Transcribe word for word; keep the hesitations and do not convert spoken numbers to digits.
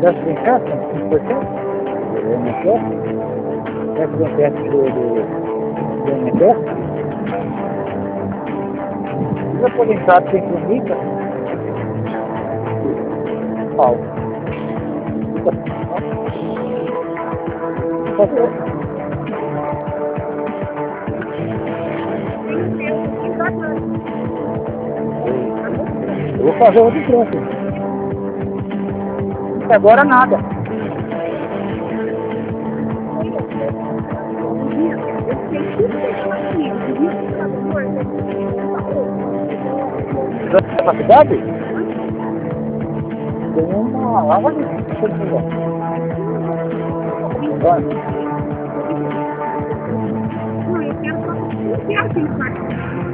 das brincadas, cinco por cento do I N S S, das brincadas do, do, do I N S S. Os aposentados sem clínica, pau. Eu vou fazer outro troço. Agora nada. Da capacidade? Tem uma lava de vai. Não, eu quero só confiar aqui no quarto.